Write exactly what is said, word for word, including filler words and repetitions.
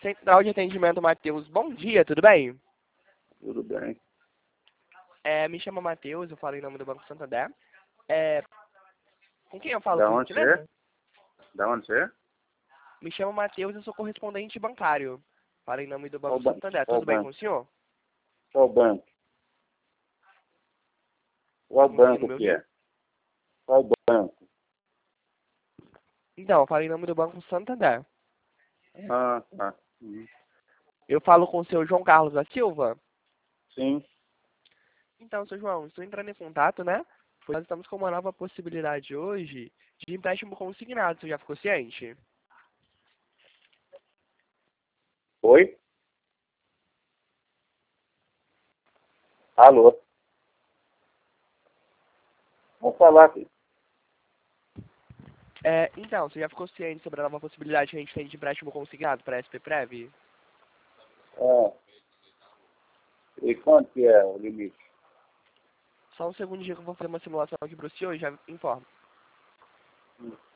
Central de Atendimento Matheus, bom dia, tudo bem? Tudo bem. É, me chamo Matheus, eu falo em nome do Banco Santander. É, com quem eu falo, Da por onde você é? gentileza? Da onde você é? Me chamo Matheus, eu sou correspondente bancário. Falo em nome do Qual Banco banco? Santander, Qual tudo bem com banco? o senhor? Qual banco? Qual Não conseguindo banco me que ouvir? é? Qual banco? Então, eu falo em nome do Banco Santander. Ah, tá. Uhum. Eu falo com o senhor João Carlos da Silva. Sim. Então, senhor João, estou entrando em contato, né? Pois nós estamos com uma nova possibilidade hoje de empréstimo consignado, você já ficou ciente? Oi? Alô? Vou falar aqui. É, então, você já ficou ciente sobre a nova possibilidade que a gente tem de empréstimo consignado para a S P Prev? Ah, e quanto que é o limite? Só um segundinho que eu vou fazer uma simulação aqui para o senhor e já informo. Hum.